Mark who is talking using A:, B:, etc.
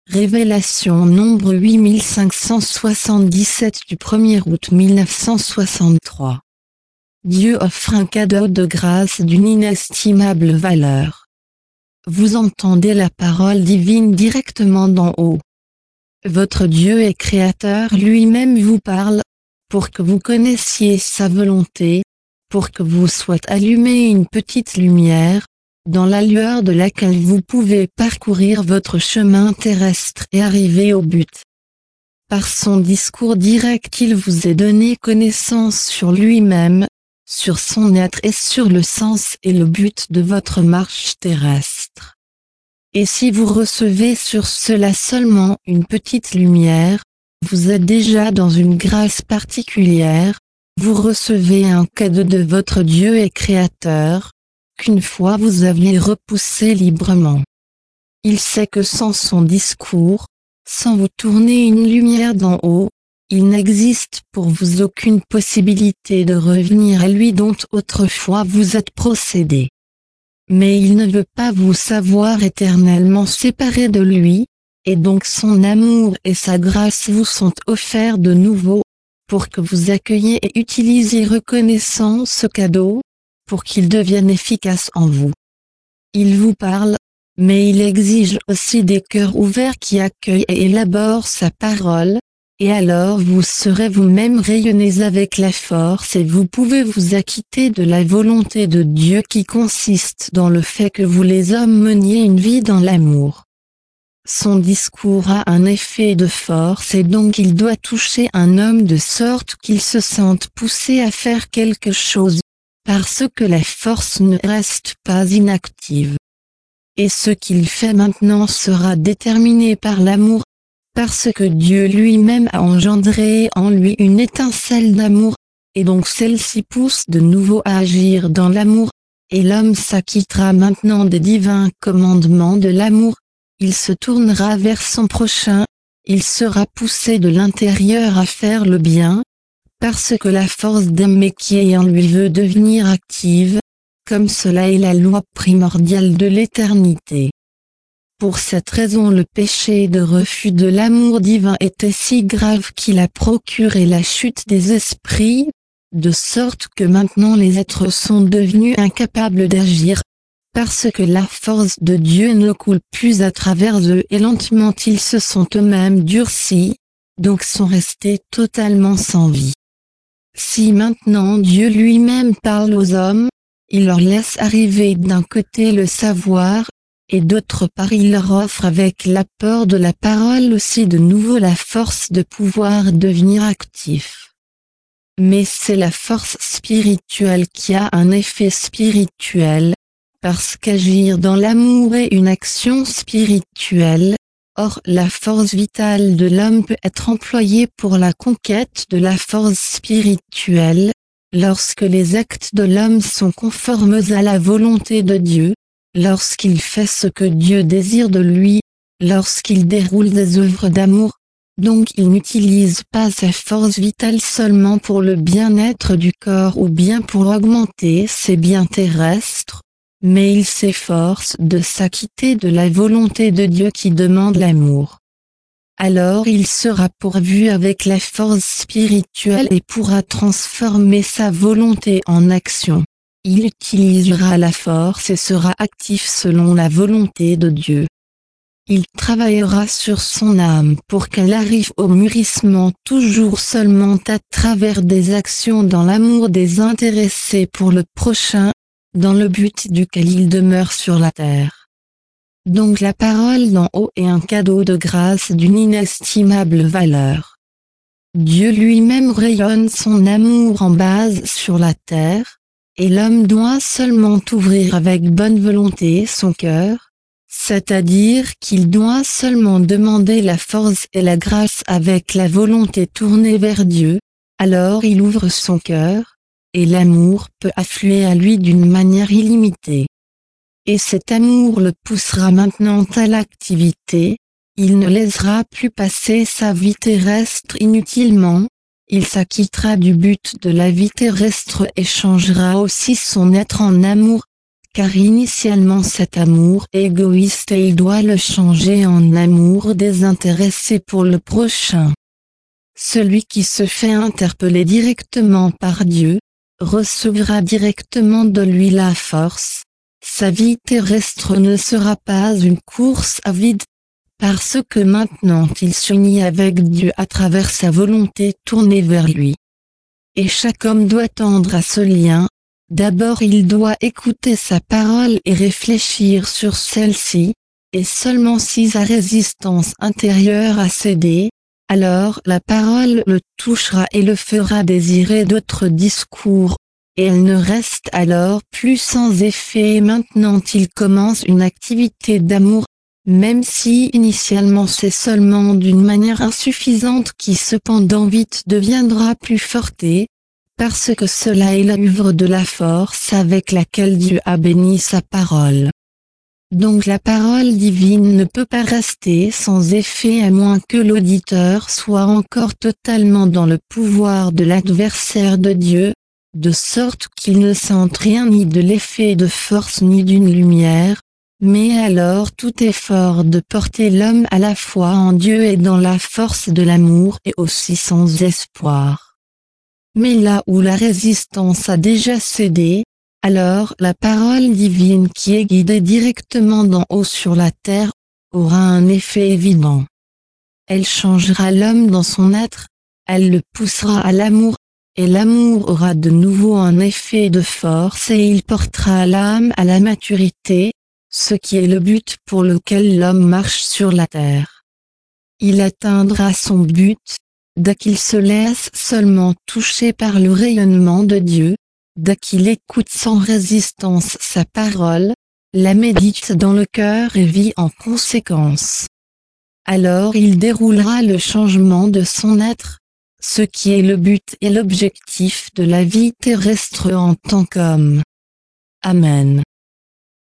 A: Révélation nombre 8577 du 1er août 1963. Dieu offre un cadeau de grâce d'une inestimable valeur. Vous entendez la parole divine directement d'en haut. Votre Dieu et Créateur lui-même vous parle, pour que vous connaissiez sa volonté, pour que vous soit allumée une petite lumière, dans la lueur de laquelle vous pouvez parcourir votre chemin terrestre et arriver au but. Par son discours direct, il vous est donné connaissance sur lui-même, sur son être et sur le sens et le but de votre marche terrestre. Et si vous recevez sur cela seulement une petite lumière, vous êtes déjà dans une grâce particulière, vous recevez un cadeau de votre Dieu et Créateur, qu'une fois vous aviez repoussé librement. Il sait que sans son discours, sans vous tourner une lumière d'en haut, il n'existe pour vous aucune possibilité de revenir à lui dont autrefois vous êtes procédé. Mais il ne veut pas vous savoir éternellement séparé de lui, et donc son amour et sa grâce vous sont offerts de nouveau, pour que vous accueilliez et utilisiez reconnaissant ce cadeau, pour qu'il devienne efficace en vous. Il vous parle, mais il exige aussi des cœurs ouverts qui accueillent et élaborent sa parole, et alors vous serez vous-même rayonnés avec la force et vous pouvez vous acquitter de la volonté de Dieu qui consiste dans le fait que vous les hommes meniez une vie dans l'amour. Son discours a un effet de force et donc il doit toucher un homme de sorte qu'il se sente poussé à faire quelque chose, parce que la force ne reste pas inactive. Et ce qu'il fait maintenant sera déterminé par l'amour, parce que Dieu lui-même a engendré en lui une étincelle d'amour, et donc celle-ci pousse de nouveau à agir dans l'amour, et l'homme s'acquittera maintenant des divins commandements de l'amour, il se tournera vers son prochain, il sera poussé de l'intérieur à faire le bien, parce que la force d'aimer qui est en lui veut devenir active, comme cela est la loi primordiale de l'éternité. Pour cette raison le péché de refus de l'amour divin était si grave qu'il a procuré la chute des esprits, de sorte que maintenant les êtres sont devenus incapables d'agir, parce que la force de Dieu ne coule plus à travers eux et lentement ils se sont eux-mêmes durcis, donc sont restés totalement sans vie. Si maintenant Dieu lui-même parle aux hommes, il leur laisse arriver d'un côté le savoir, et d'autre part il leur offre avec l'apport de la parole aussi de nouveau la force de pouvoir devenir actifs. Mais c'est la force spirituelle qui a un effet spirituel, parce qu'agir dans l'amour est une action spirituelle. Or la force vitale de l'homme peut être employée pour la conquête de la force spirituelle, lorsque les actes de l'homme sont conformes à la volonté de Dieu, lorsqu'il fait ce que Dieu désire de lui, lorsqu'il déroule des œuvres d'amour, donc il n'utilise pas sa force vitale seulement pour le bien-être du corps ou bien pour augmenter ses biens terrestres, mais il s'efforce de s'acquitter de la volonté de Dieu qui demande l'amour. Alors il sera pourvu avec la force spirituelle et pourra transformer sa volonté en action. Il utilisera la force et sera actif selon la volonté de Dieu. Il travaillera sur son âme pour qu'elle arrive au mûrissement toujours seulement à travers des actions dans l'amour désintéressé pour le prochain, dans le but duquel il demeure sur la terre. Donc la parole d'en haut est un cadeau de grâce d'une inestimable valeur. Dieu lui-même rayonne son amour en base sur la terre, et l'homme doit seulement ouvrir avec bonne volonté son cœur, c'est-à-dire qu'il doit seulement demander la force et la grâce avec la volonté tournée vers Dieu, alors il ouvre son cœur, et l'amour peut affluer à lui d'une manière illimitée. Et cet amour le poussera maintenant à l'activité, il ne laissera plus passer sa vie terrestre inutilement, il s'acquittera du but de la vie terrestre et changera aussi son être en amour, car initialement cet amour est égoïste et il doit le changer en amour désintéressé pour le prochain. Celui qui se fait interpeller directement par Dieu, recevra directement de lui la force. Sa vie terrestre ne sera pas une course à vide, parce que maintenant il s'unit avec Dieu à travers sa volonté tournée vers lui. Et chaque homme doit tendre à ce lien. D'abord il doit écouter sa parole et réfléchir sur celle-ci, et seulement si sa résistance intérieure a cédé, alors la parole le touchera et le fera désirer d'autres discours, et elle ne reste alors plus sans effet et maintenant il commence une activité d'amour, même si initialement c'est seulement d'une manière insuffisante qui cependant vite deviendra plus forte, parce que cela est l'œuvre de la force avec laquelle Dieu a béni sa parole. Donc la parole divine ne peut pas rester sans effet à moins que l'auditeur soit encore totalement dans le pouvoir de l'adversaire de Dieu, de sorte qu'il ne sente rien ni de l'effet de force ni d'une lumière, mais alors tout effort de porter l'homme à la foi en Dieu et dans la force de l'amour est aussi sans espoir. Mais là où la résistance a déjà cédé, alors la parole divine qui est guidée directement d'en haut sur la terre, aura un effet évident. Elle changera l'homme dans son être, elle le poussera à l'amour, et l'amour aura de nouveau un effet de force et il portera l'âme à la maturité, ce qui est le but pour lequel l'homme marche sur la terre. Il atteindra son but, dès qu'il se laisse seulement toucher par le rayonnement de Dieu, dès qu'il écoute sans résistance sa parole, la médite dans le cœur et vit en conséquence. Alors il déroulera le changement de son être, ce qui est le but et l'objectif de la vie terrestre en tant qu'homme. Amen.